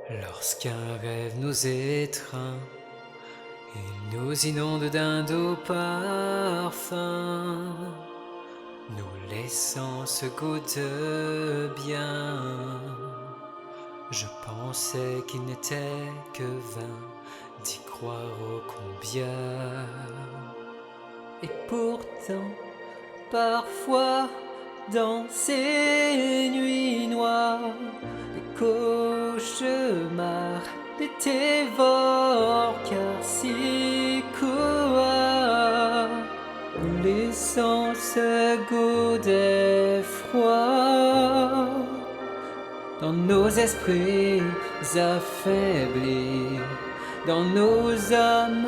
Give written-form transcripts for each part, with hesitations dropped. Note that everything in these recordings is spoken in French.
Lorsqu'un rêve nous étreint, il nous inonde d'un doux parfum, nous laissant ce goût de bien. Je pensais qu'il n'était que vain d'y croire ô combien. Et pourtant, parfois, dans ces nuits noires, les cauchemars t'évoquent, car si quoi, nous laissant ce goût d'effroi dans nos esprits affaiblis, dans nos âmes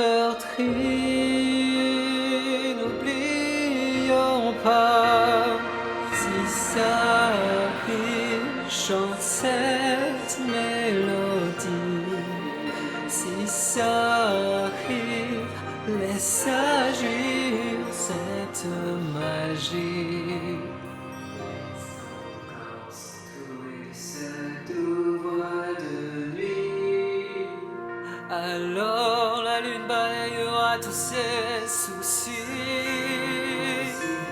meurtries. N'oublions pas, si ça arrive, chante cette mélodie. Si ça arrive, laisse agir cette magie. Alors la lune balayera tous ses soucis.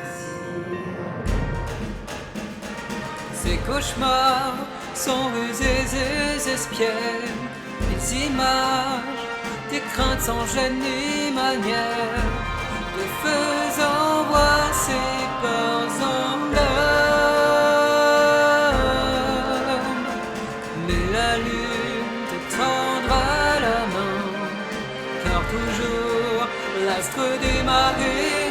Ces cauchemars sont rusés et espiègles, des images, des craintes sans gêne ni manière, te faisant voir ces peurs en flammes. Mais la lune te tendra la main, car toujours l'astre des marées